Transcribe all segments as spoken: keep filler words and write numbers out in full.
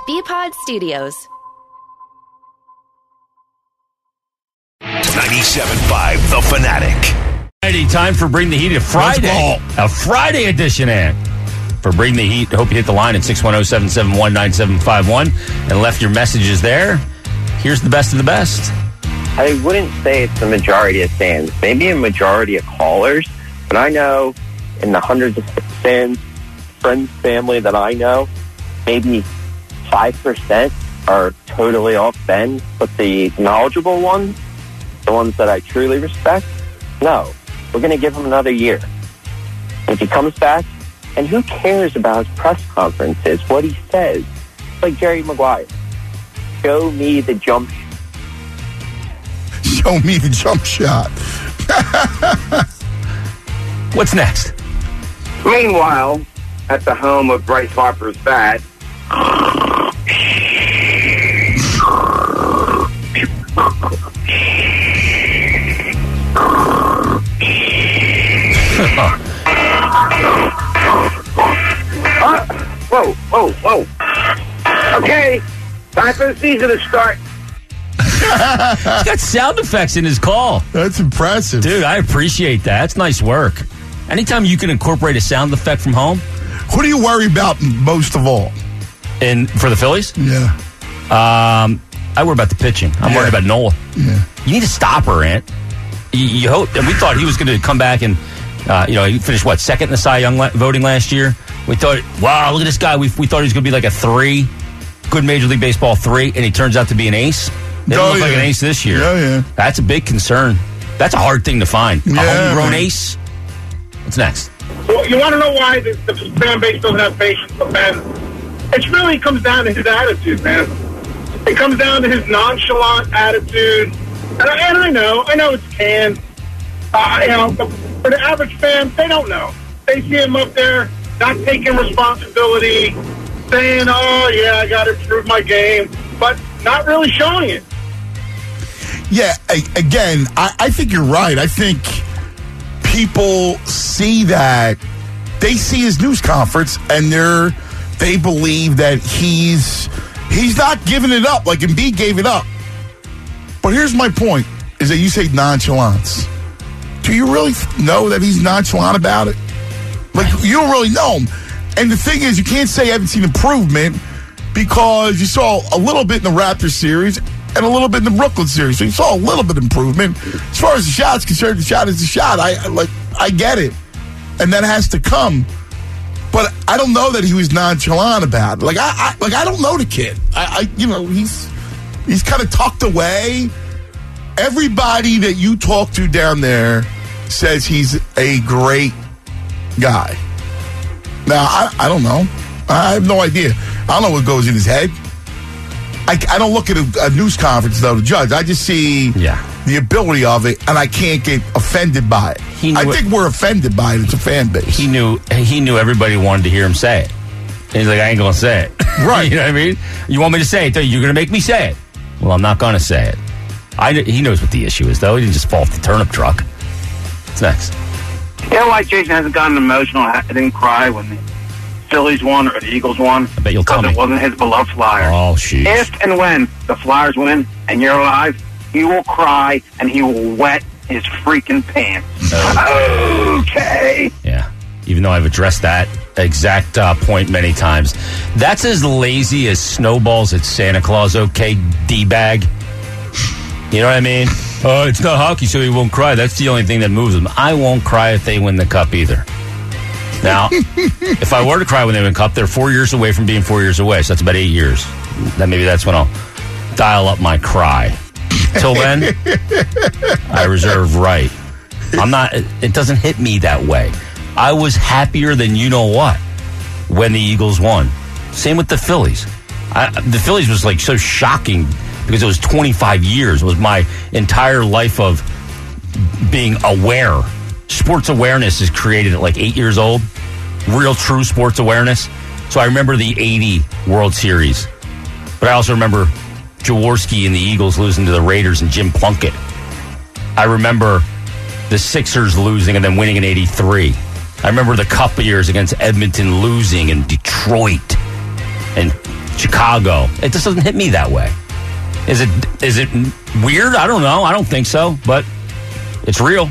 B-Pod Studios. ninety-seven point five The Fanatic. Time for Bring the Heat, a Friday, a Friday edition, and for Bring the Heat. Hope you hit the line at six one zero, seven seven one, nine seven five one and left your messages there. Here's the best of the best. I wouldn't say it's the majority of fans, maybe a majority of callers, but I know in the hundreds of fans, friends, family that I know, maybe five percent are totally off Ben, but the knowledgeable ones, the ones that I truly respect, no, we're going to give him another year. If he comes back, and who cares about his press conferences, what he says? It's like Jerry Maguire. Show me the jump shot. Show me the jump shot. What's next? Meanwhile, at the home of Bryce Harper's bat, uh, whoa, whoa, whoa. Okay, time for the season to start. He's got sound effects in his call. That's impressive. Dude, I appreciate that. That's nice work. Anytime you can incorporate a sound effect from home. Who do you worry about most of all? And for the Phillies? Yeah. Um, I worry about the pitching. I'm yeah. worried about Nola. Yeah. You need to stop her, Ant. You, you hope, and we thought he was going to come back and, uh, you know, he finished, what, second in the Cy Young la- voting last year? We thought, wow, look at this guy. We, we thought he was going to be like a three, good Major League Baseball three, and he turns out to be an ace. They don't oh, look yeah. like an ace this year. Yeah, yeah. That's a big concern. That's a hard thing to find. Yeah, a homegrown man. ace. What's next? Well, you want to know why the, the fan base doesn't have patience for Ben? It really comes down to his attitude, man. It comes down to his nonchalant attitude. And I, and I know, I know it's canned. Uh, you know, but for the average fan, they don't know. They see him up there not taking responsibility, saying, oh, yeah, I got to improve my game, but not really showing it. Yeah, I, again, I, I think you're right. I think people see that. They see his news conference, and they're they believe that he's he's not giving it up like Embiid gave it up. But here's my point, is that you say nonchalance. Do you really know that he's nonchalant about it? Like, you don't really know him. And the thing is, you can't say you haven't seen improvement because you saw a little bit in the Raptors series and a little bit in the Brooklyn series. So you saw a little bit of improvement. As far as the shot's concerned, the shot is the shot. I like I get it. And that has to come. But I don't know that he was nonchalant about it. Like I, I like I don't know the kid. I, I you know, he's he's kind of tucked away. Everybody that you talk to down there says he's a great guy. Now, I, I don't know. I have no idea. I don't know what goes in his head. I, I don't look at a, a news conference, though, to judge. I just see yeah. the ability of it, and I can't get offended by it. I think it, we're offended by it. It's a fan base. He knew he knew everybody wanted to hear him say it. And he's like, I ain't going to say it. Right. You know what I mean? You want me to say it? You're going to make me say it. Well, I'm not going to say it. I, he knows what the issue is, though. He didn't just fall off the turnip truck. What's next? You know why Jason hasn't gotten emotional? I didn't cry when the Phillies won or the Eagles won? I bet you'll tell me. Because it wasn't his beloved Flyers. Oh, jeez. If and when the Flyers win and you're alive, he will cry and he will wet his freaking pants. Oh. Okay. Yeah. Even though I've addressed that exact uh, point many times. That's as lazy as snowballs at Santa Claus, okay, D-bag? You know what I mean? Oh, it's not hockey, so he won't cry. That's the only thing that moves him. I won't cry if they win the cup either. Now, if I were to cry when they win the cup, they're four years away from being four years away, so that's about eight years. Then maybe that's when I'll dial up my cry. Till then, I reserve right. I'm not. It doesn't hit me that way. I was happier than you know what when the Eagles won. Same with the Phillies. I, the Phillies was like so shocking because it was twenty-five years. It was my entire life of being aware. Sports awareness is created at like eight years old. Real, true sports awareness. So I remember the eighty World Series. But I also remember Jaworski and the Eagles losing to the Raiders and Jim Plunkett. I remember the Sixers losing and then winning in eighty-three. I remember the Cup years against Edmonton losing and Detroit and Chicago. It just doesn't hit me that way. Is it is it weird? I don't know. I don't think so, but it's real.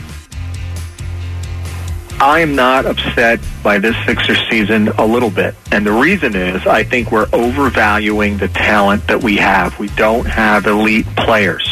I am not upset by this Sixers season a little bit. And the reason is I think we're overvaluing the talent that we have. We don't have elite players.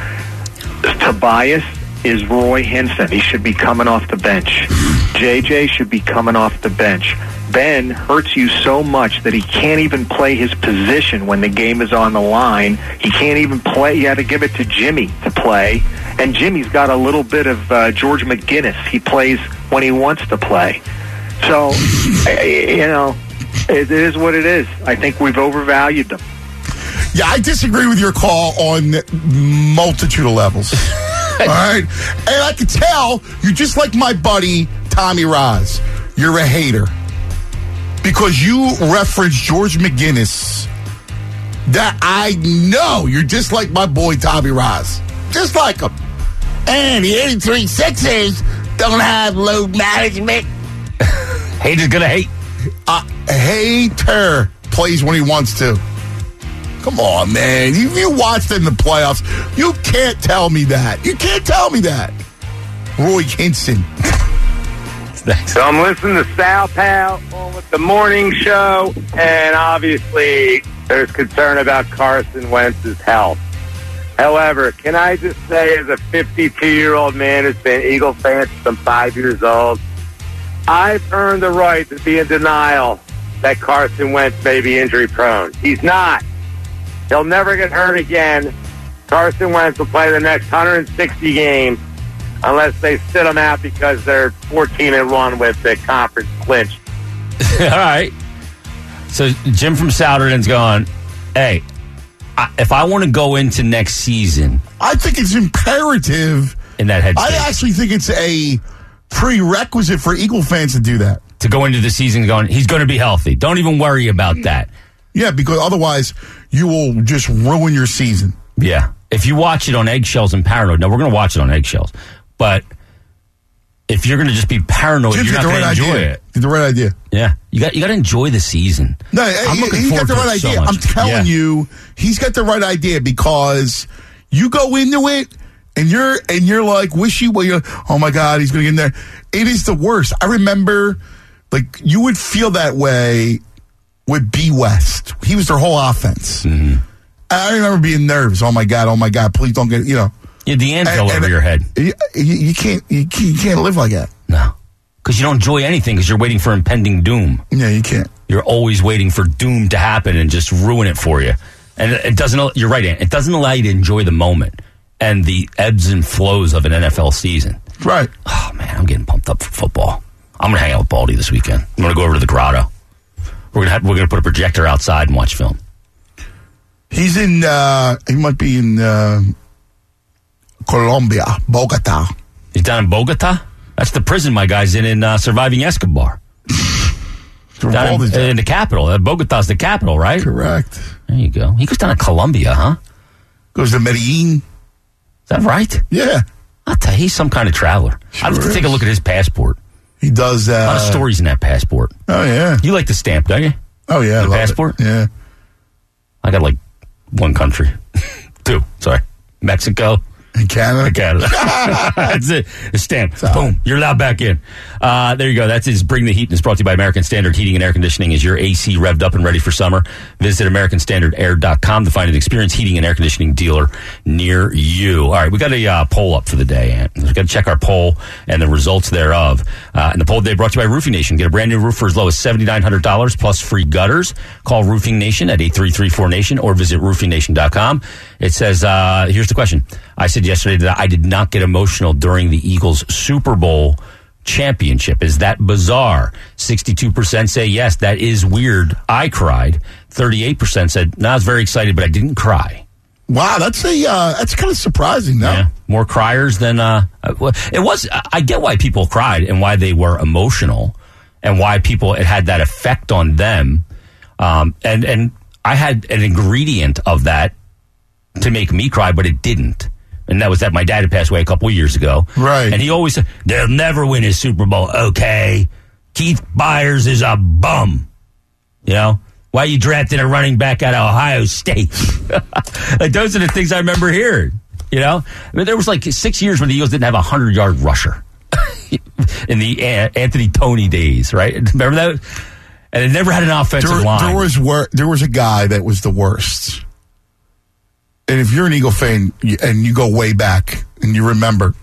Tobias is Roy Hinson. He should be coming off the bench. J J should be coming off the bench. Ben hurts you so much that he can't even play his position when the game is on the line. He can't even play. You had to give it to Jimmy to play. And Jimmy's got a little bit of uh, George McGinnis. He plays when he wants to play. So, you know, it is what it is. I think we've overvalued them. Yeah, I disagree with your call on multitude of levels. All right? And I can tell you're just like my buddy, Tommy Roz. You're a hater. Because you referenced George McGinnis. That I know you're just like my boy, Tommy Roz. Just like him. And the eighty-three Sixers don't have load management. Hater's gonna hate. A hater plays when he wants to. Come on, man. You, you watched in the playoffs. You can't tell me that. You can't tell me that. Roy Hinson. So I'm listening to Sal Pal on with the morning show, and obviously there's concern about Carson Wentz's health. However, can I just say, as a fifty-two-year-old man who's been an Eagle fan since I'm five years old, I've earned the right to be in denial that Carson Wentz may be injury-prone. He's not. He'll never get hurt again. Carson Wentz will play the next one hundred sixty games unless they sit him out because they're fourteen and one with the conference clinch. All right. So Jim from Souderton's going, hey, I, if I want to go into next season, I think it's imperative. In that headspace. I actually think it's a prerequisite for Eagle fans to do that. To go into the season going, he's going to be healthy. Don't even worry about that. Yeah, because otherwise you will just ruin your season. Yeah. If you watch it on eggshells and paranoid, now we're going to watch it on eggshells, but if you're going to just be paranoid, Jim's you're not going to right enjoy idea. it. The right idea. Yeah. You got you got to enjoy the season. No, I'm he, looking he's forward got the to right it so idea. much. I'm telling Yeah. you, he's got the right idea because you go into it and you're and you're like wishy well, you're, oh my God, he's going to get in there. It is the worst. I remember, like, you would feel that way with B. West. He was their whole offense. Mm-hmm. I remember being nervous. Oh my God, oh my God, please don't get, you know. Yeah, the ant fell And- over and- your head. You, you can't you can't, you can't live like that. No. Because you don't enjoy anything because you're waiting for impending doom. Yeah, you can't. You're always waiting for doom to happen and just ruin it for you. And it doesn't, you're right, Ant, it doesn't allow you to enjoy the moment and the ebbs and flows of an N F L season. Right. Oh, man, I'm getting pumped up for football. I'm going to hang out with Baldy this weekend. I'm going to go over to the Grotto. We're going to we're going to put a projector outside and watch film. He's in, uh, he might be in uh, Colombia, Bogota. He's down in Bogota? That's the prison my guy's in in uh, Surviving Escobar. Down in, in the capital. Uh, Bogota's the capital, right? Correct. There you go. He goes down to Colombia, huh? Goes to Medellin. Is that right? Yeah. I'll tell you, he's some kind of traveler. Sure I'll have to is. take a look at his passport. He does. Uh, A lot of stories in that passport. Oh, yeah. You like the stamp, don't you? Oh, yeah. I The love it. passport? Yeah. I got like one country. Two, sorry. Mexico. In Canada? Canada. That's it. The stamp. Boom. You're allowed back in. Uh, there you go. That's his Bring the Heat, and it's brought to you by American Standard Heating and Air Conditioning. Is your A C revved up and ready for summer? Visit American Standard Air dot com to find an experienced heating and air conditioning dealer near you. All right, we got a uh, poll up for the day, Ant. We've got to check our poll and the results thereof. Uh, and the poll today brought to you by Roofing Nation. Get a brand new roof for as low as seven thousand nine hundred dollars plus free gutters. Call Roofing Nation at eight three three four nation or visit roofing nation dot com. It says, uh, here's the question. I said yesterday that I did not get emotional during the Eagles Super Bowl championship. Is that bizarre? sixty-two percent say yes, that is weird. I cried. thirty-eight percent said, no, I was very excited, but I didn't cry. Wow, that's a uh, that's kind of surprising, though. Yeah, more criers than uh, it was. I get why people cried and why they were emotional, and why people it had that effect on them. Um, and and I had an ingredient of that to make me cry, but it didn't. And that was that my dad had passed away a couple of years ago. Right. And he always said, they'll never win a Super Bowl. Okay. Keith Byers is a bum. You know? Why you drafted a running back out of Ohio State? Like, those are the things I remember hearing. You know, I mean, there was like six years when the Eagles didn't have a hundred-yard rusher in the uh, Anthony Toney days, right? Remember that? And it never had an offensive there, line. There was wor- there was a guy that was the worst. And if you're an Eagle fan and you go way back and you remember,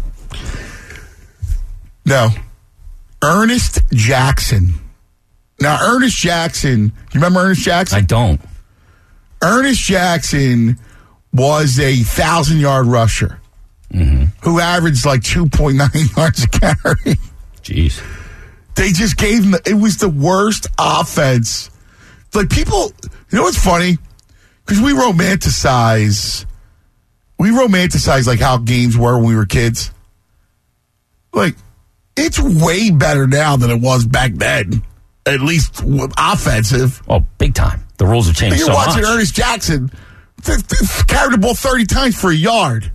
no, Ernest Jackson. Now, Ernest Jackson, you remember Ernest Jackson? I don't. Ernest Jackson was a thousand-yard rusher mm-hmm. who averaged like two point nine yards a carry. Jeez. They just gave him, it was the worst offense. Like, people, you know what's funny? Because we romanticize, we romanticize like how games were when we were kids. Like, it's way better now than it was back then. At least offensive. Oh, big time. The rules have changed and so you're much. watching Ernest Jackson th- th- carried the ball thirty times for a yard.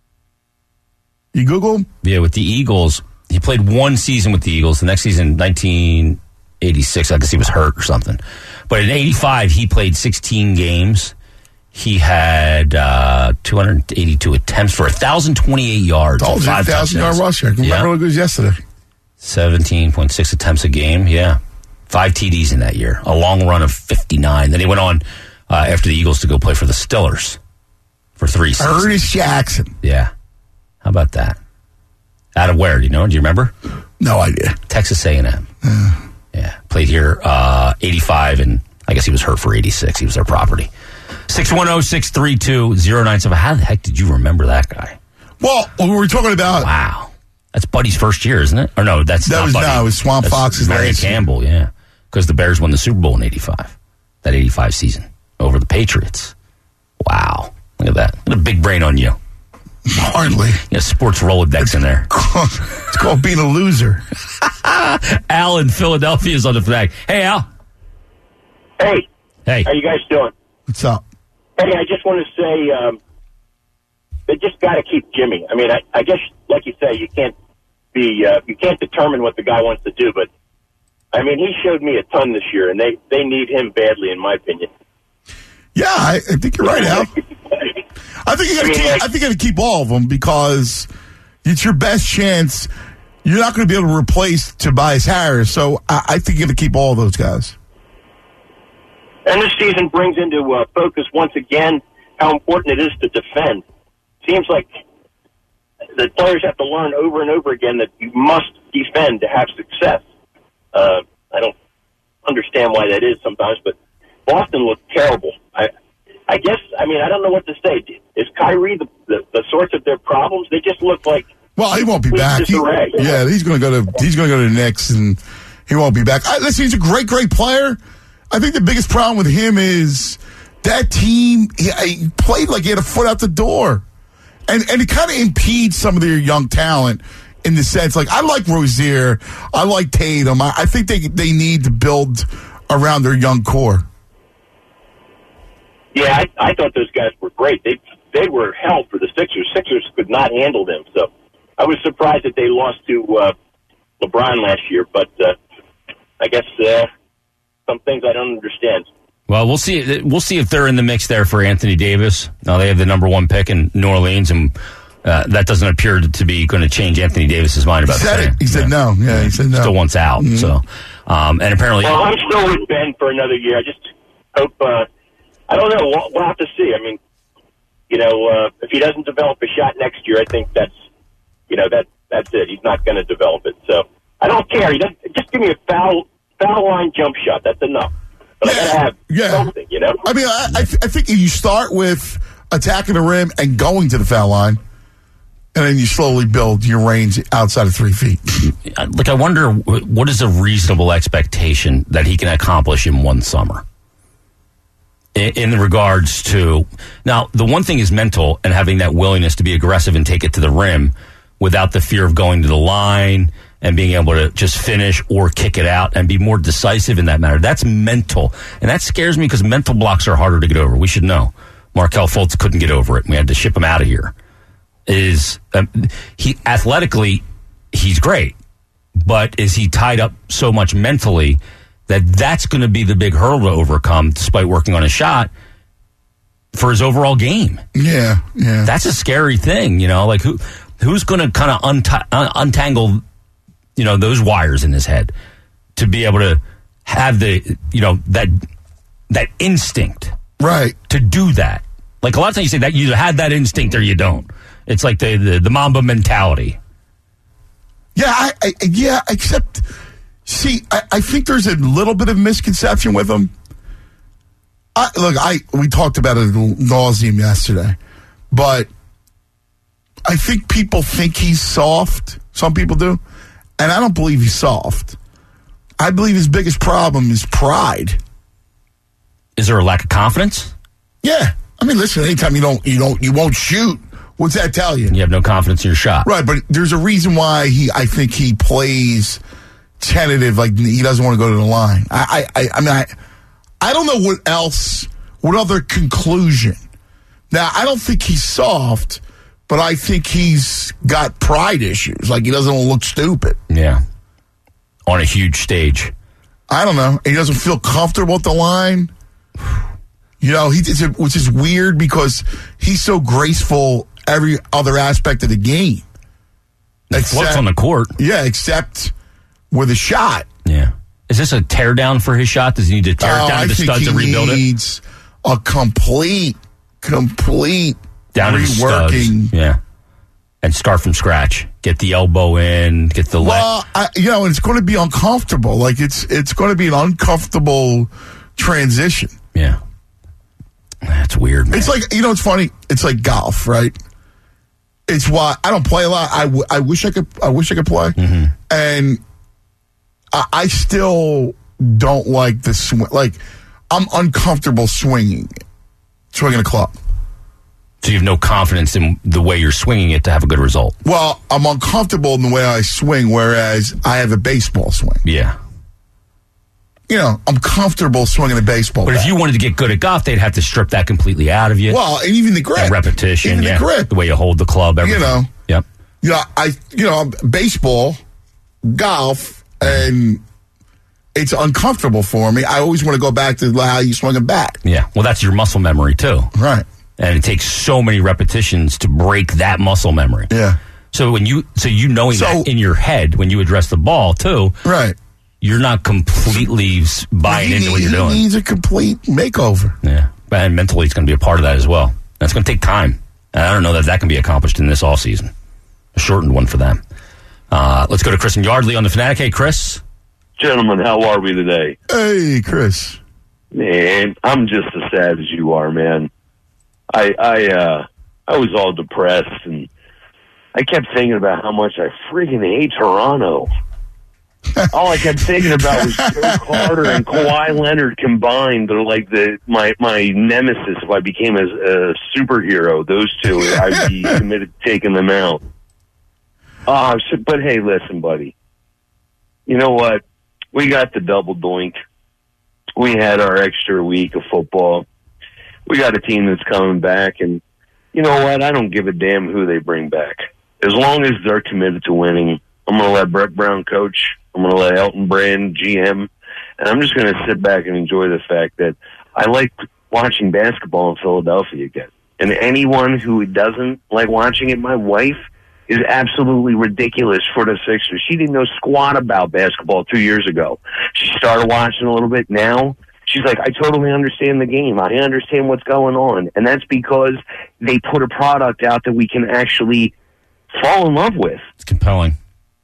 You Google him? Yeah, with the Eagles, he played one season with the Eagles. The next season, nineteen eighty-six, I guess he was hurt or something. But in eighty-five, he played sixteen games. He had uh, two hundred eighty-two attempts for one thousand twenty-eight yards. Told you, one thousand-yard rusher. I can yeah. remember it was yesterday. seventeen point six attempts a game, yeah. Five T Ds in that year. A long run of fifty-nine. Then he went on uh, after the Eagles to go play for the Stillers for three seasons. Ernest Jackson. Yeah. How about that? Out of where? Do you know? Do you remember? No idea. Texas A and M. Uh. Yeah. Played here uh, eighty-five, and I guess he was hurt for eighty-six. He was their property. six one zero, six three two, zero nine seven. How the heck did you remember that guy? Well, we were talking about... Wow. That's Buddy's first year, isn't it? Or no, that's that not was Buddy. No, it was Swamp that's Fox's Marion last Campbell, yeah. Because the Bears won the Super Bowl in eighty-five. That eighty-five season over the Patriots. Wow. Look at that. What a big brain on you. Hardly. Yeah, sports Rolodex in there. It's called being a loser. Al in Philadelphia is on the flag. Hey, Al. Hey. Hey. How you guys doing? What's up? Hey, I just want to say um, they just got to keep Jimmy. I mean, I, I guess, like you say, you can't be uh, you can't determine what the guy wants to do, but I mean, he showed me a ton this year, and they, they need him badly, in my opinion. Yeah, I, I think you're right, Al. I think you got to keep. I think you got to keep all of them because it's your best chance. You're not going to be able to replace Tobias Harris, so I, I think you got to keep all of those guys. And this season brings into uh, focus once again how important it is to defend. Seems like the players have to learn over and over again that you must defend to have success. Uh, I don't understand why that is sometimes, but Boston looked terrible. I, I guess, I mean, I don't know what to say. Is Kyrie the, the, the source of their problems? They just look like... Well, he won't be back. He, yeah, he's going to go to he's going to go to the Knicks, and he won't be back. I, listen, he's a great, great player. I think the biggest problem with him is that team, he, he played like he had a foot out the door. And and it kind of impedes some of their young talent in the sense, like, I like Rozier, I like Tatum. I, I think they they need to build around their young core. Yeah, I, I thought those guys were great. They they were hell for the Sixers. Sixers could not handle them. So I was surprised that they lost to uh, LeBron last year. But uh, I guess uh, some things I don't understand. Well, we'll see. We'll see if they're in the mix there for Anthony Davis. Now they have the number one pick in New Orleans, and uh, that doesn't appear to be going to change Anthony Davis's mind about he said it. He said yeah. no. Yeah, he said no. Still wants out. Mm-hmm. So, um, and apparently, well, I'm still with Ben for another year. I just hope. Uh, I don't know. We'll, we'll have to see. I mean, you know, uh, if he doesn't develop a shot next year, I think that's, you know, that that's it. He's not going to develop it. So I don't care. He doesn't, just give me a foul foul line jump shot. That's enough. But yeah, I gotta have yeah. something, you know? I mean, I, I, th- I think you start with attacking the rim and going to the foul line, and then you slowly build your range outside of three feet. Look, I wonder what is a reasonable expectation that he can accomplish in one summer? In, in regards to, now, the one thing is mental and having that willingness to be aggressive and take it to the rim without the fear of going to the line and being able to just finish or kick it out and be more decisive in that matter. That's mental. And that scares me because mental blocks are harder to get over. We should know. Markelle Fultz couldn't get over it. We had to ship him out of here. Is um, he athletically, he's great. But is he tied up so much mentally that that's going to be the big hurdle to overcome, despite working on a shot for his overall game. Yeah, yeah. That's a scary thing, you know. Like who who's going to kind of unt- untangle, you know, those wires in his head to be able to have the, you know, that that instinct, right, to do that. Like a lot of times you say that you either had that instinct or you don't. It's like the the, the Mamba mentality. Yeah, I, I, yeah. Except, see, I, I think there's a little bit of misconception with him. I, look, I we talked about it ad nauseum yesterday, but I think people think he's soft. Some people do, and I don't believe he's soft. I believe his biggest problem is pride. Is there a lack of confidence? Yeah, I mean, listen. Anytime you don't, you don't, you won't shoot. What's that tell you? You have no confidence in your shot, right? But there's a reason why he. I think he plays tentative, like he doesn't want to go to the line. I, I, I mean, I. I don't know what else, what other conclusion. Now, I don't think he's soft, but I think he's got pride issues. Like, he doesn't want to look stupid. Yeah. On a huge stage. I don't know. He doesn't feel comfortable at the line. You know, he which is weird because he's so graceful every other aspect of the game. Except on the court. Yeah, except with a shot. Yeah. Is this a tear down for his shot? Does he need to tear oh, it down to the studs and rebuild it? He needs a complete, complete down reworking. Yeah. And start from scratch. Get the elbow in, get the well, leg. I, you know, it's going to be uncomfortable. Like, it's it's going to be an uncomfortable transition. Yeah. That's weird, man. It's like, you know, it's funny. It's like golf, right? It's why I don't play a lot. I, w- I wish I could. I wish I could play. Mm-hmm. And I, I still don't like the swing. Like, I'm uncomfortable swinging, swinging a club. So you have no confidence in the way you're swinging it to have a good result. Well, I'm uncomfortable in the way I swing, whereas I have a baseball swing. Yeah. You know, I'm comfortable swinging a baseball But bat. if you wanted to get good at golf, they'd have to strip that completely out of you. Well, and even the grip. And repetition. Even yeah. the grip. The way you hold the club, everything. You know. Yep. You know, I, you know, baseball, golf, and it's uncomfortable for me. I always want to go back to how you swing a bat. Yeah. Well, that's your muscle memory, too. Right. And it takes so many repetitions to break that muscle memory. Yeah. So when you, so you knowing So- that in your head when you address the ball, too. Right. You're not completely buying he into need, what you're he doing. He needs a complete makeover. Yeah. And mentally, it's going to be a part of that as well. That's going to take time. And I don't know that that can be accomplished in this offseason. A shortened one for them. Uh, let's go to Chris and Yardley on the Fanatic. Hey, Chris. Gentlemen, how are we today? Hey, Chris. Man, I'm just as sad as you are, man. I I uh, I was all depressed, and I kept thinking about how much I freaking hate Toronto. All I kept thinking about was Joe Carter and Kawhi Leonard combined. They're like the my my nemesis. If I became a, a superhero, those two, I'd be committed to taking them out. Uh, so, but hey, listen, buddy. You know what? We got the double doink. We had our extra week of football. We got a team that's coming back, and you know what? I don't give a damn who they bring back. As long as they're committed to winning, I'm going to let Brett Brown coach. I'm going to let Elton Brand G M, and I'm just going to sit back and enjoy the fact that I like watching basketball in Philadelphia again. And anyone who doesn't like watching it, my wife, is absolutely ridiculous for the Sixers. She didn't know squat about basketball two years ago. She started watching a little bit now. She's like, I totally understand the game. I understand what's going on. And that's because they put a product out that we can actually fall in love with. It's compelling.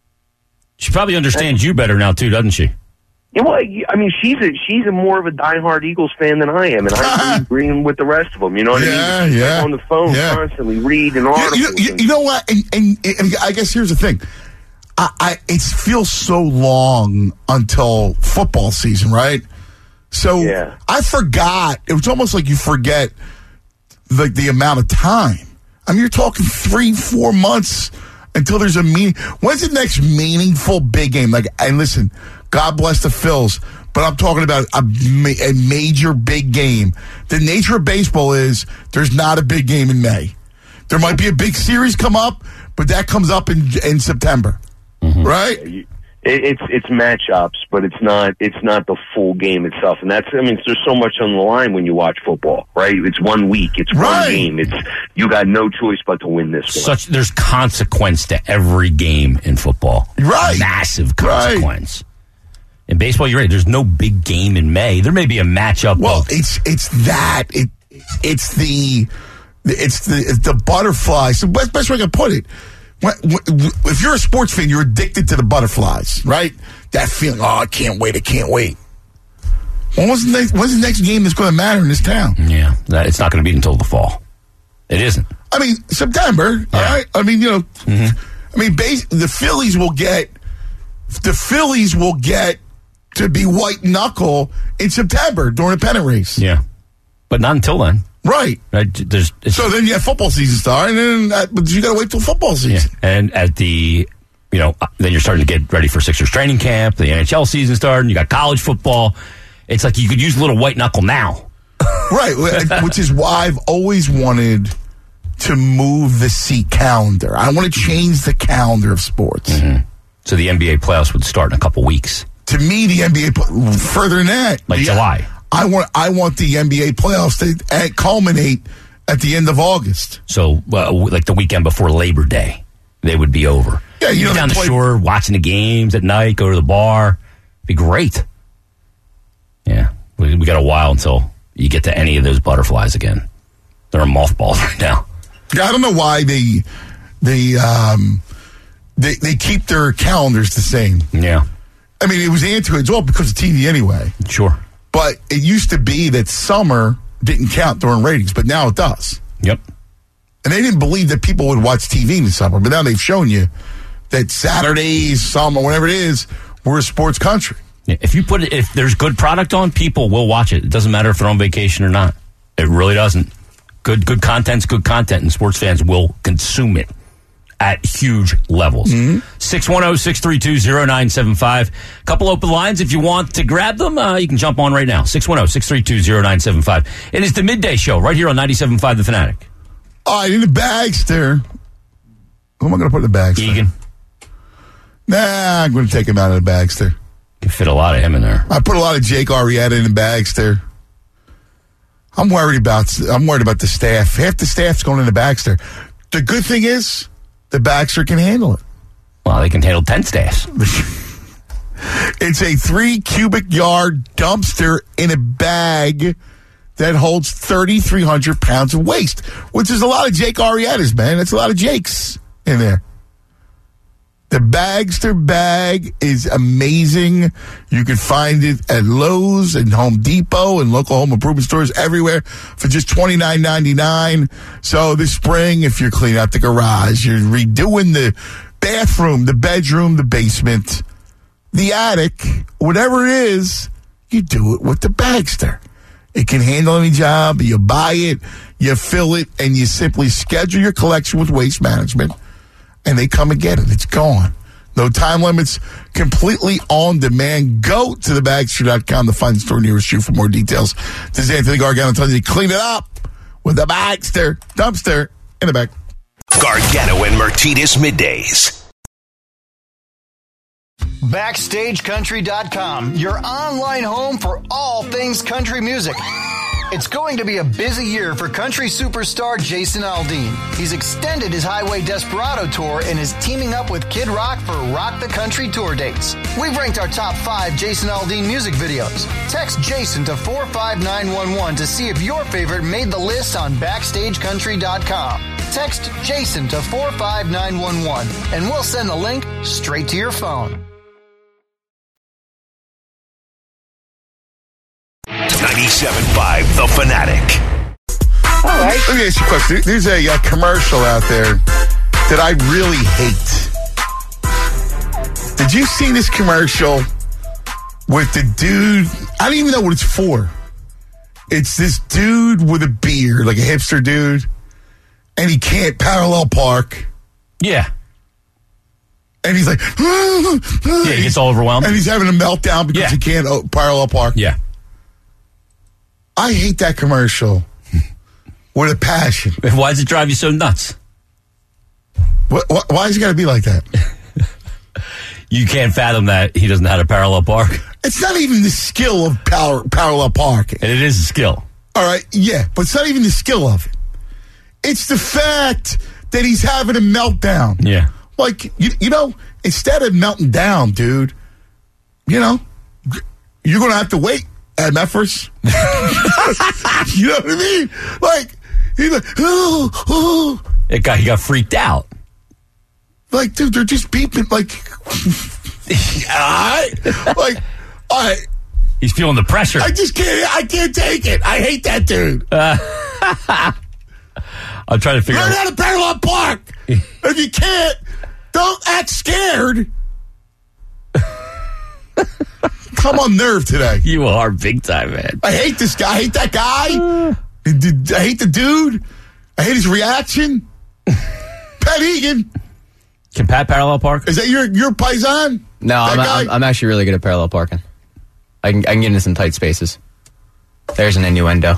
She probably understands you better now, too, doesn't she? Yeah, well, I mean, she's a, she's a more of a diehard Eagles fan than I am, and I'm agreeing with the rest of them. You know what Yeah, I mean? yeah. On the phone Yeah. constantly, reading articles. You, you, you, and- you know what? And, and, and I guess here's the thing. I, I it feels so long until football season, right? So Yeah. I forgot. It was almost like you forget the the amount of time. I mean, you're talking three, four months until there's a meaning. When's the next meaningful big game? Like, and listen, God bless the Phils, but I'm talking about a, ma- a major big game. The nature of baseball is there's not a big game in May. There might be a big series come up, but that comes up in in September, right? You- it, it's it's matchups, but it's not it's not the full game itself. And that's I mean, there's so much on the line when you watch football, right? It's one week, it's Right. one game. It's you got no choice but to win this one. Such there's consequence to every game in football. Right. Massive consequence. In baseball, you're right. There's no big game in May. There may be a matchup. Well, of, it's it's that it it's the it's the it's the butterflies. The best, best way I can put it. When, when, if you're a sports fan, you're addicted to the butterflies, right? That feeling. Oh, I can't wait! I can't wait. When was the next, when's the next game that's going to matter in this town? yeah, that, it's not going to be until the fall. It isn't. I mean, September. Yeah. All right. I mean, you know, mm-hmm. I mean, base, the Phillies will get the Phillies will get to be white knuckle in September during the pennant race. Yeah, but not until then. Right. Right? There's, it's, So then you have football season start, and then uh, but you got to wait till football yeah. season. And at the, you know, then you're starting to get ready for Sixers training camp. The N H L season starting. You got college football. It's like you could use a little white knuckle now. Right. Which is why I've always wanted to move the seat calendar. I want to change the calendar of sports. Mm-hmm. So the N B A playoffs would start in a couple weeks. To me, the N B A pl- further than that, Like the, July. I want I want the N B A playoffs to uh, culminate at the end of August. So, uh, like the weekend before Labor Day, they would be over. Yeah, you know, down they the play- shore, watching the games at night, go to the bar. Be great. Yeah, we, we got a while until you get to any of those butterflies again. They're a mothball right now. Yeah, I don't know why they they um they they keep their calendars the same. Yeah, I mean, it was antiquated. It's all because of T V anyway. sure. But it used to be that summer didn't count during ratings, but now it does. Yep. And they didn't believe that people would watch T V in the summer, but now they've shown you that Saturdays, summer, whatever it is, we're a sports country. Yeah, if you put it, if there's good product on, people will watch it. It doesn't matter if they're on vacation or not. It really doesn't. Good, good content's good content, and sports fans will consume it at huge levels. six one zero, six three two, zero nine seven five. Couple open lines. If you want to grab them, uh, you can jump on right now. six one zero, six three two, zero nine seven five. It is the midday show right here on ninety-seven point five The Fanatic. All right, in the Bagster. Who am I going to put in the Bagster? Egan. Nah, I'm going to take him out of the Bagster. You can fit a lot of him in there. I put a lot of Jake Arrieta in the Bagster. I'm worried about I'm worried about the staff. Half the staff's going in the Bagster. The good thing is the Bagster can handle it. Well, they can handle ten staffs. It's a three cubic yard dumpster in a bag that holds thirty-three hundred pounds of waste, which is a lot of Jake Arrieta's, man. That's a lot of Jakes in there. The Bagster bag is amazing. You can find it at Lowe's and Home Depot and local home improvement stores everywhere for just twenty-nine ninety-nine. So this spring, if you're cleaning out the garage, you're redoing the bathroom, the bedroom, the basement, the attic, whatever it is, you do it with the Bagster. It can handle any job. You buy it, you fill it, and you simply schedule your collection with Waste Management. And they come and get it. It's gone. No time limits. Completely on demand. Go to the bagster dot com to find the store nearest you for more details. This is Anthony Gargano telling you to clean it up with the Bagster dumpster in the back. Gargano and Martinez middays. Backstage Country dot com, your online home for all things country music. It's going to be a busy year for country superstar Jason Aldean. He's extended his Highway Desperado tour and is teaming up with Kid Rock for Rock the Country tour dates. We've ranked our top five Jason Aldean music videos. Text Jason to four five nine one one to see if your favorite made the list on Backstage Country dot com. Text Jason to four five nine one one and we'll send the link straight to your phone. ninety-seven point five The Fanatic. All right. Let me ask you a question. There's a uh, commercial out there that I really hate. Did you see this commercial with the dude? I don't even know what it's for. It's this dude with a beard, like a hipster dude, and he can't parallel park. Yeah. And he's like, yeah, he gets all overwhelmed. And he's having a meltdown because Yeah. he can't uh, parallel park. Yeah. I hate that commercial with a passion. Why does it drive you so nuts? What, what, why has it got to be like that? You can't fathom that he doesn't know how to parallel park. It's not even the skill of power, parallel parking. And it is a skill. All right, yeah, but it's not even the skill of it. It's the fact that he's having a meltdown. Yeah. Like, you, you know, instead of melting down, dude, you know, you're going to have to wait at Meffers. You know what I mean? Like, he's like, oh, oh. It got, he got freaked out. Like, dude, they're just beeping. Like, all right. Like, all right. He's feeling the pressure. I just can't, I can't take it. I hate that dude. Uh, I'm trying to figure Learn out. how to parallel park. If you can't, don't act scared. I'm on nerve today. You are big time, man. I hate this guy. I hate that guy. I hate the dude. I hate his reaction. Pat Egan. Can Pat parallel park? Is that your your paisan? No, I'm, I'm, I'm actually really good at parallel parking. I can, I can get into some tight spaces. There's an innuendo.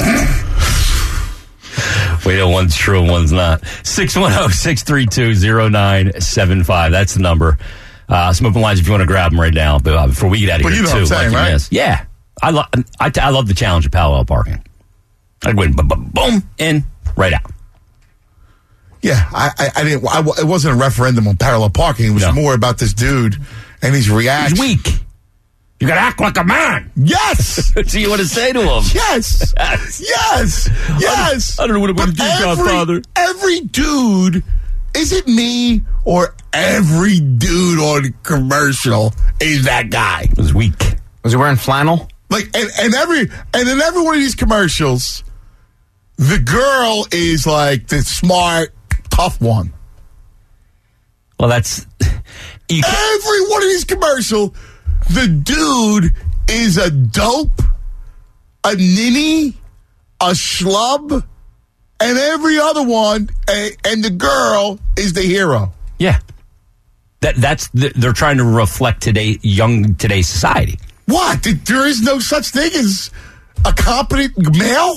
We know one's true and one's not. six one zero, six three two, zero nine seven five. That's the number. Uh, some open lines if you want to grab them right now but, uh, before we get out of but here, you know too. What I'm saying, like right? Miss. Yeah. I, lo- I, I love the challenge of parallel parking. I go in, boom, boom, boom, in, right out. Yeah, I, I, I didn't. I, it wasn't a referendum on parallel parking. It was No. more about this dude and his reaction. He's weak. You got to act like a man. Yes. So you want to say to him? Yes. Yes. Yes. I don't know what I'm going to do, Godfather. Every dude, is it me or every dude on commercial is that guy? It was weak. Was he wearing flannel? Like, and, and every and in every one of these commercials, the girl is like the smart, tough one. Well, that's you every one of these commercials. The dude is a dope, a ninny, a schlub, and every other one, and the girl is the hero. Yeah, that that's the, they're trying to reflect today young today's society. What? There is no such thing as a competent male?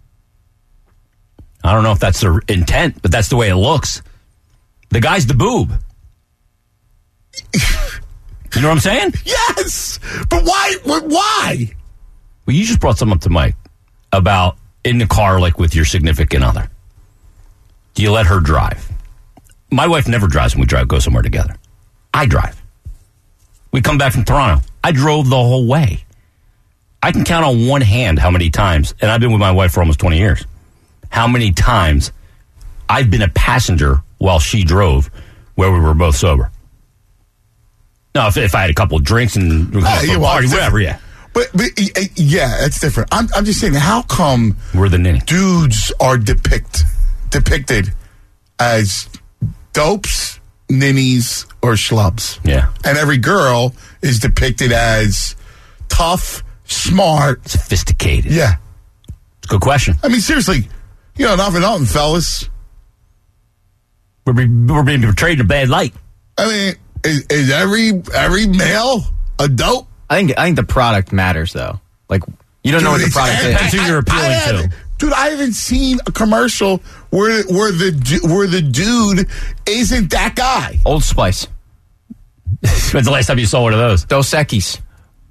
I don't know if that's their intent, but that's the way it looks. The guy's the boob. You know what I'm saying? Yes, but why? Why? Well, you just brought something up to Mike about in the car, like with your significant other. Do you let her drive? My wife never drives when we drive, go somewhere together. I drive. We come back from Toronto. I drove the whole way. I can count on one hand how many times, and I've been with my wife for almost twenty years, how many times I've been a passenger while she drove where we were both sober. No, if, if I had a couple of drinks and we Uh, for yeah, a well, party, it's whatever, yeah. But, but uh, yeah, that's different. I'm, I'm just saying, how come we're the ninny dudes are depict depicted as dopes, ninnies, or schlubs? Yeah, and every girl is depicted as tough, smart, sophisticated. Yeah, it's a good question. I mean, seriously, you know, nothing, nothing, fellas. We're being, we're being portrayed in a bad light. I mean, is, is every every male a dope? I think I think the product matters though. Like you don't Dude, know what the it's- product I- is. That's who you're appealing I to. haven't- Dude, I haven't seen a commercial where where the du- where the dude isn't that guy. Old Spice. When's the last time you saw one of those? Dos Equis.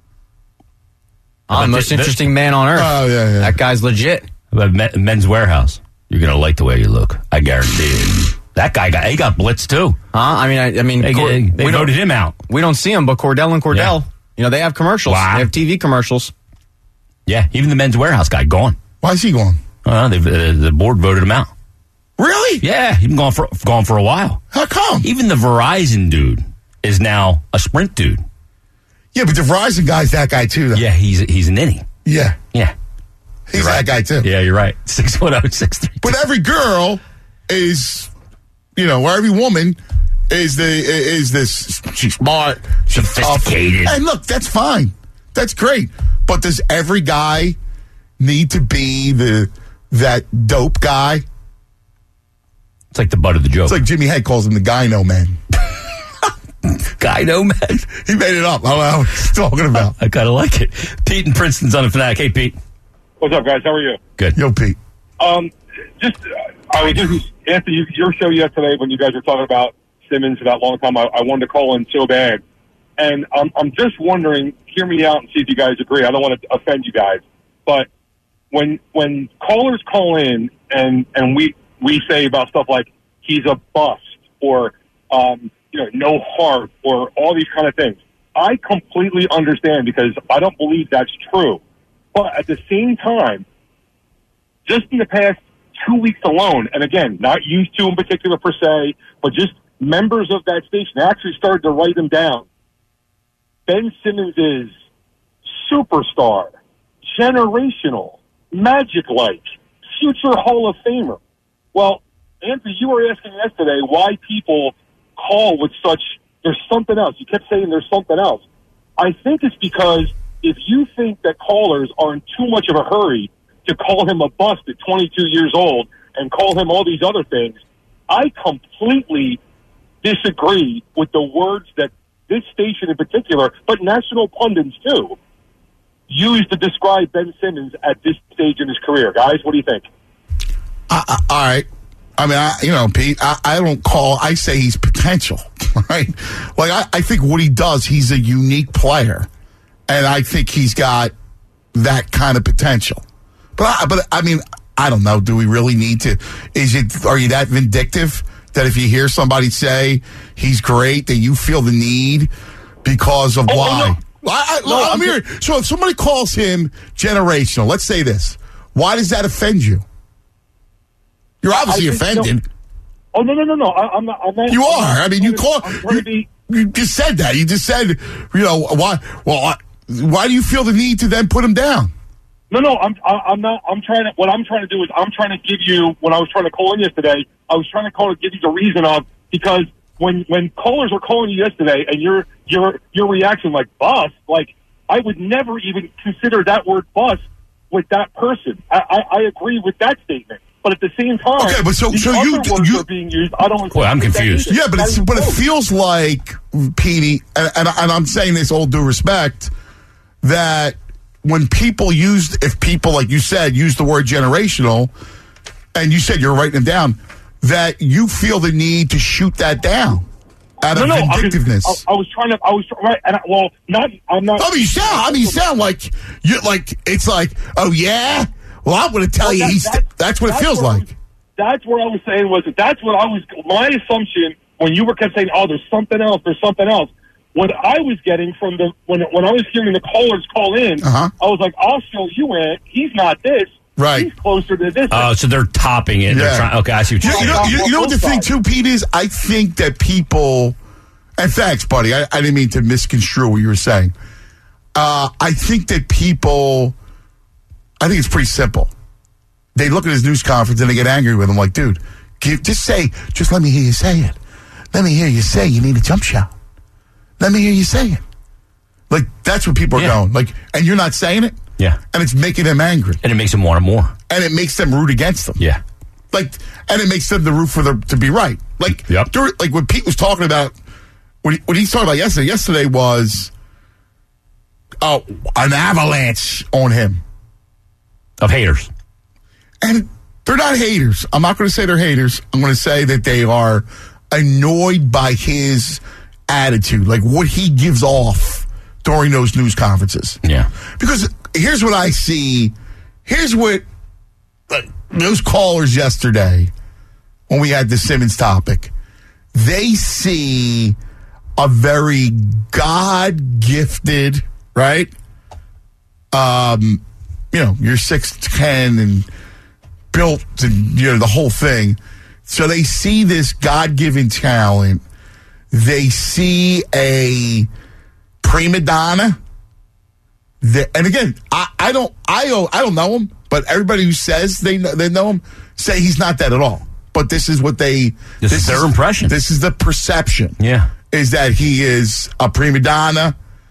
How I'm about the most the- the- interesting man on earth. Oh, yeah, yeah. That guy's legit. About Men- Men's Warehouse. You're gonna like the way you look. I guarantee it. That guy got he got blitzed too. Huh? I mean, I, I mean, They, Cor- they we don't voted him out. we don't see them, but Cordell and Cordell, Yeah. you know, they have commercials. Wow. They have T V commercials. Yeah, even the Men's Warehouse guy gone. Why is he going? Uh, they, uh, the board voted him out. Really? Yeah, he's been gone for gone for a while. How come? Even the Verizon dude is now a Sprint dude. Yeah, but the Verizon guy's that guy too. Though. Yeah, he's he's an innie. Yeah, Yeah, he's that guy too. yeah, you're right. Six one zero six three. But every girl is, you know, or every woman is the is this. She's smart, she's Sophisticated. tough. And look, that's fine. That's great. But does every guy need to be the that dope guy? It's like the butt of the joke. It's like Jimmy Head calls him the gyno man. Gyno man. He made it up. I don't know what he's talking about. I kind of like it. Pete in Princeton's on the Fanatic. Hey, Pete. What's up, guys? How are you? Good. Yo, Pete. Um, just uh, I was just Anthony, your show yesterday when you guys were talking about Simmons for that long time. I, I wanted to call in so bad. And I'm, I'm just wondering, hear me out and see if you guys agree. I don't want to offend you guys. But when when callers call in and, and we, we say about stuff like he's a bust or, um, you know, no heart or all these kind of things, I completely understand because I don't believe that's true. But at the same time, just in the past two weeks alone, and again, not used to in particular per se, but just members of that station actually started to write them down. Ben Simmons is superstar, generational, magic-like, future Hall of Famer. Well, Anthony, you were asking yesterday why people call with such, there's something else. You kept saying there's something else. I think it's because if you think that callers are in too much of a hurry to call him a bust at twenty-two years old and call him all these other things, I completely disagree with the words that this station in particular, but national pundits too, use to describe Ben Simmons at this stage in his career. Guys, what do you think? Uh, uh, all right. I mean, I, you know, Pete, I, I don't call, I say he's potential, right? Like, I, I think what he does, he's a unique player. And I think he's got that kind of potential. But, I, but I mean, I don't know. Do we really need to? Is it? Are you that vindictive that if you hear somebody say he's great, that you feel the need because of oh, why? No. Well, I, I, no, I'm, I'm here. So if somebody calls him generational, let's say this. Why does that offend you? You're obviously offended. No. Oh no no no no! I, I'm not. I'm not you I'm are. Not, I mean, you call. You, be, you just said that. You just said, you know, why? Well, why do you feel the need to then put him down? No, no, I'm. I'm not. I'm trying to. What I'm trying to do is, I'm trying to give you. When I was trying to call in yesterday, I was trying to call to give you the reason of because when when callers were calling you yesterday, and your your your reaction like bust, like I would never even consider that word bust with that person. I, I, I agree with that statement. But at the same time, okay, but so, the so other you, words you, are being used. I don't. Boy, I'm confused. Yeah, but it's, but it feels like, Petey, and, and, and I'm saying this all due respect, that when people use, if people, like you said, use the word generational, and you said you're writing it down, that you feel the need to shoot that down out no, of no, vindictiveness. I, was, I, I was trying to. I was right. And I, well, not. I'm not. I mean, you sound. I mean, you sound like you like. It's like, oh yeah. Well, I'm going to tell well, you, that, he's. That, that's what that's it feels what like. Was, that's what I was saying was that that's what I was. My assumption when you were kept saying, "Oh, there's something else. There's something else." What I was getting from the when when I was hearing the callers call in, uh-huh. I was like, "I'll show you, Ant. He's not this. Right. He's closer to this." Oh, so they're topping it. Yeah. They're trying, okay, I see what you're you, saying. you know, you, you know what the thing too, Pete, is? I think that people. And thanks, buddy. I, I didn't mean to misconstrue what you were saying. Uh, I think that people. I think it's pretty simple. They look at his news conference and they get angry with him. Like, dude, give, just say, just let me hear you say it. Let me hear you say you need a jump shot. Let me hear you say it. Like, that's what people are Yeah. going. Like, and you're not saying it. Yeah. And it's making them angry. And it makes them want it more. And it makes them root against them. Yeah. Like, and it makes them the root for them to be right. Like, Yep. during, like what Pete was talking about, what, he, what he's talking about yesterday. Yesterday was, oh, an avalanche on him. Of haters. And they're not haters. I'm not going to say they're haters. I'm going to say that they are annoyed by his attitude, like what he gives off during those news conferences. Yeah. Because here's what I see. Here's what like, those callers yesterday, when we had the Simmons topic, they see a very God-gifted, right? Um, you know, you're six ten and built and, you know, the whole thing. So they see this God-given talent. They see a prima donna. That, and again, I, I don't, I don't, I don't know him, but everybody who says they know, they know him say he's not that at all. But this is what they. This, this is their is, impression. This is the perception. Yeah, is that he is a prima donna,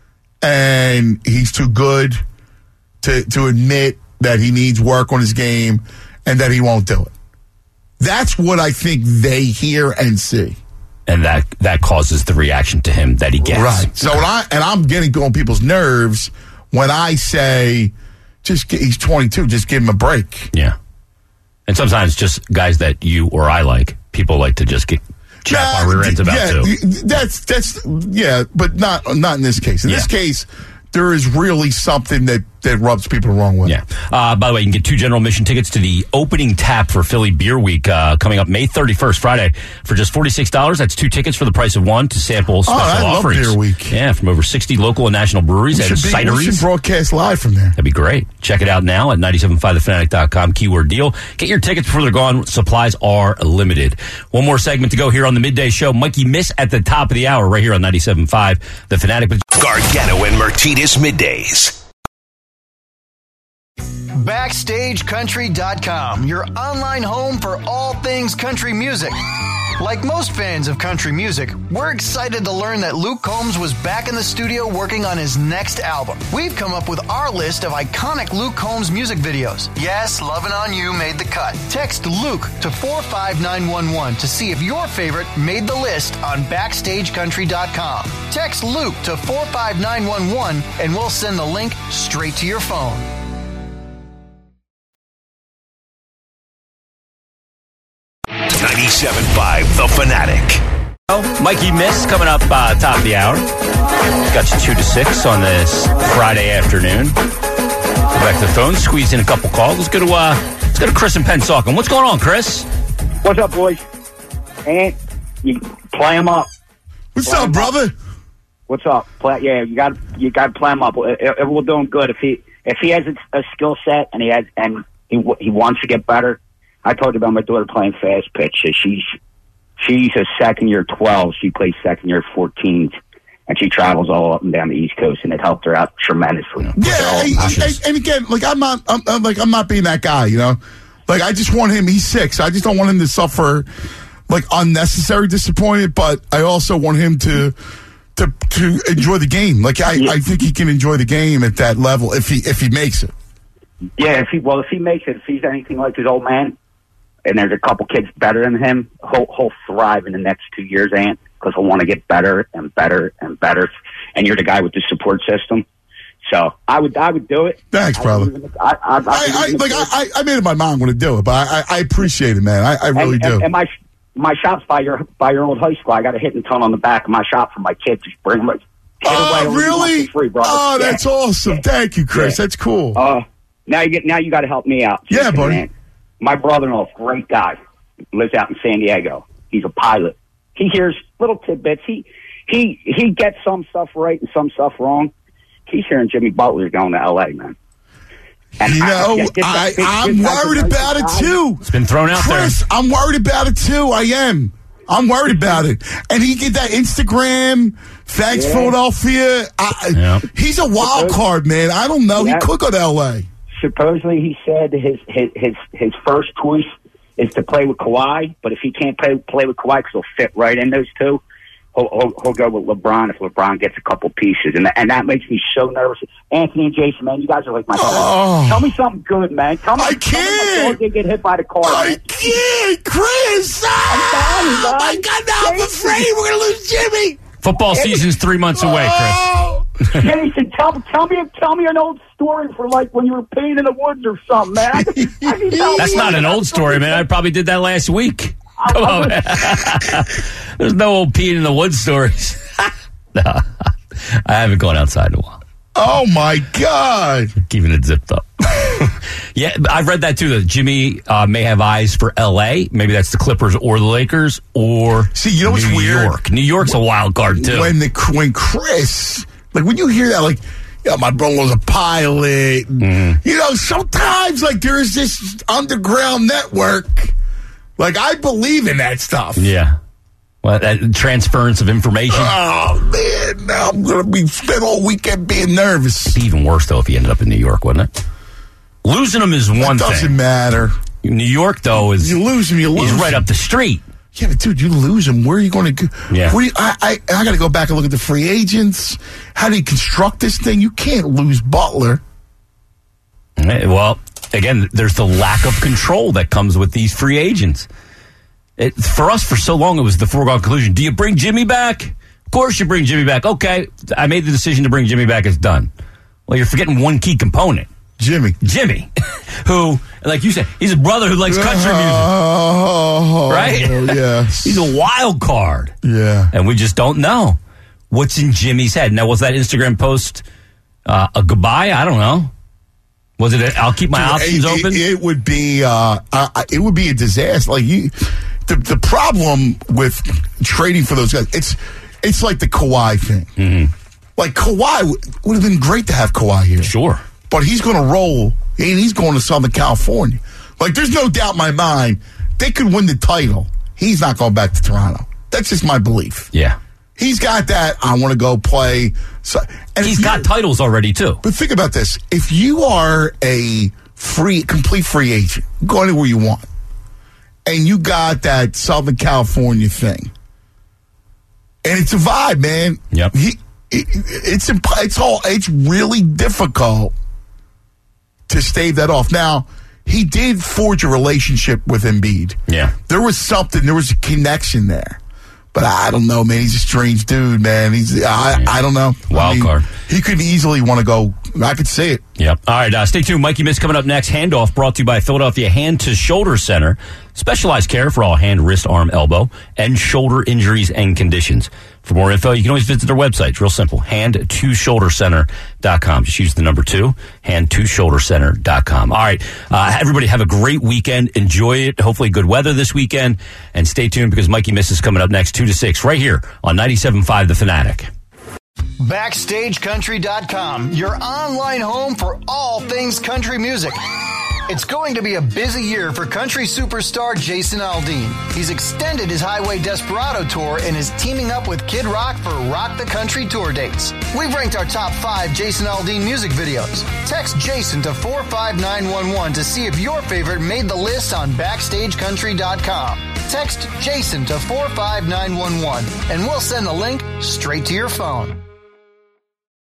and he's too good to to admit that he needs work on his game, and that he won't do it. That's what I think they hear and see. And that that causes the reaction to him that he gets. Right. So when I and I'm getting on people's nerves when I say, just he's twenty-two, just give him a break. Yeah. And sometimes just guys that you or I like, people like to just get chap our rear end's about yeah, to. That's that's yeah, but not not in this case. In Yeah. this case, there is really something that, that rubs people the wrong way. Yeah. Uh, by the way, you can get two general admission tickets to the opening tap for Philly Beer Week uh, coming up May thirty-first, Friday, for just forty-six dollars. That's two tickets for the price of one to sample special Oh, I love offerings. Beer Week. Yeah, from over sixty local and national breweries We and should, be, we cideries. should broadcast live from there. That'd be great. Check it out now at nine seven five the fanatic dot com, keyword deal. Get your tickets before they're gone. Supplies are limited. One more segment to go here on the midday show. Mikey Miss at the top of the hour right here on ninety-seven point five The Fanatic. Gargano and Martinez middays. Backstage Country dot com, your online home for all things country music. Like most fans of country music, we're excited to learn that Luke Combs was back in the studio working on his next album. We've come up with our list of iconic Luke Combs music videos. Yes, Lovin' On You made the cut. Text Luke to four five nine one one to see if your favorite made the list on Backstage Country dot com. Text Luke to four five nine one one and we'll send the link straight to your phone. ninety-seven point five The Fanatic. Oh, Mikey Miss coming up uh, top of the hour. Got you two to six on this Friday afternoon. Go back to the phone, squeeze in a couple calls. Let's go to uh, let's go to Chris and Pennsauken. What's going on, Chris? What's up, boys? And you play him up. What's play up, brother? Up. What's up? Play, yeah, you got you got to play him up. If we're doing good, if he if he has a, a skill set and he has and he he wants to get better. I told you about my daughter playing fast pitch. She's she's a second year twelve. She plays second year fourteens, and she travels all up and down the East Coast, and it helped her out tremendously. Yeah, and, and, and again, like I'm not, I'm, I'm like I'm not being that guy, you know. Like I just want him. He's six. I just don't want him to suffer like unnecessary disappointment. But I also want him to to to enjoy the game. Like I, I think he can enjoy the game at that level if he if he makes it. Yeah, if he well if he makes it, if he's anything like his old man. And there's a couple kids better than him, he'll, he'll thrive in the next two years, Ant, because he'll want to get better and better and better. And you're the guy with the support system. So I would I would do it. Thanks, I brother. Even, I, I, I, I, I, like I, I made it my mom going to do it, but I, I appreciate it, man. I, I really and, do. And, and my my shop's by your by your old high school. I got a hit and ton on the back of my shop for my kids. Just bring them. Oh, really? Free, brother. Oh, that's yeah. awesome. Thank you, Chris. Yeah. That's cool. Uh, now you get now you got to help me out. Yeah, buddy. Man. My brother-in-law, great guy. Lives out in San Diego. He's a pilot. He hears little tidbits. He he he gets some stuff right and some stuff wrong. He's hearing Jimmy Butler's going to L A, man. And you know, I, I, I, I'm worried about it too. It's been thrown out Chris, there. Chris, I'm worried about it too. I am. I'm worried about it. And he get that Instagram. Thanks, yeah. Philadelphia. I, yeah. He's a wild card, man. I don't know. Yeah. He could go to L A. Supposedly, he said his his his, his first choice is to play with Kawhi, but if he can't play, play with Kawhi because he'll fit right in those two, he'll, he'll, he'll go with LeBron if LeBron gets a couple pieces. And, and that makes me so nervous. Anthony and Jason, man, you guys are like my oh. Tell me something good, man. Tell me, I can't. Tell me my dog didn't get hit by the car. I man. can't, Chris. Oh, oh my God, now I'm afraid we're going to lose Jimmy. Football season's three months away, Chris. Jason, tell, tell me tell me an old story for like when you were peeing in the woods or something, man. I can, I can tell That's not an old story, man. I probably did that last week. Come on, man. There's no old peeing in the woods stories. No, I haven't gone outside in a while. Oh, my God. Keeping it zipped up. Yeah, I've read that, too, that Jimmy uh, may have eyes for L A. Maybe that's the Clippers or the Lakers or See, you know what's New weird? York. New York's a wild card, too. When, the, when Chris, like, when you hear that, like, yeah, my brother was a pilot. Mm. You know, sometimes, like, there's this underground network. Like, I believe in that stuff. Yeah. Well, that transference of information. Oh, man. Now I'm going to be spent all weekend being nervous. It'd be even worse, though, if he ended up in New York, wouldn't it? Losing him is one that thing. doesn't matter. New York, though, is... You lose him, you lose He's him. right up the street. Yeah, but, dude, you lose him. Where are you going to go? Yeah. Where you, I, I, I got to go back and look at the free agents. How do you construct this thing? You can't lose Butler. Well, again, there's the lack of control that comes with these free agents. It, for us, for so long, it was the foregone conclusion. Do you bring Jimmy back? Of course you bring Jimmy back. Okay, I made the decision to bring Jimmy back. It's done. Well, you're forgetting one key component. Jimmy. Jimmy, who, like you said, he's a brother who likes country music. Oh, right? Yes. He's a wild card. Yeah. And we just don't know what's in Jimmy's head. Now, was that Instagram post uh, a goodbye? I don't know. Was it? A, I'll keep my Dude, options it, open. It, it would be. Uh, uh, it would be a disaster. Like you, the the problem with trading for those guys, it's it's like the Kawhi thing. Mm-hmm. Like Kawhi w- would have been great to have Kawhi here. Sure, but he's going to roll, and he's going to Southern California. Like there's no doubt in my mind they could win the title. He's not going back to Toronto. That's just my belief. Yeah. He's got that, I want to go play. So, and he's got titles already, too. But think about this. If you are a free, complete free agent, go anywhere you want, and you got that Southern California thing, and it's a vibe, man. Yep. He, it, it's, it's, all, it's really difficult to stave that off. Now, he did forge a relationship with Embiid. Yeah. There was something, there was a connection there. But I don't know, man. He's a strange dude, man. He's I, I don't know. Wild I mean, card. He could easily want to go. I could see it. Yep. All right. Uh, stay tuned. Mikey Miss coming up next. Handoff brought to you by Philadelphia Hand to Shoulder Center. Specialized care for all hand, wrist, arm, elbow, and shoulder injuries and conditions. For more info, you can always visit their website. It's real simple. hand to shoulder center dot com. Just use the number two, hand to shoulder center dot com. All right. Uh, everybody have a great weekend. Enjoy it. Hopefully good weather this weekend. And stay tuned because Mikey Miss is coming up next two to six right here on ninety-seven point five The Fanatic. Backstage Country dot com, your online home for all things country music. It's going to be a busy year for country superstar Jason Aldean. He's extended his Highway Desperado tour and is teaming up with Kid Rock for Rock the Country tour dates. We've ranked our top five Jason Aldean music videos. Text Jason to four five nine one one to see if your favorite made the list on Backstage Country dot com. Text Jason to four five nine one one and we'll send the link straight to your phone.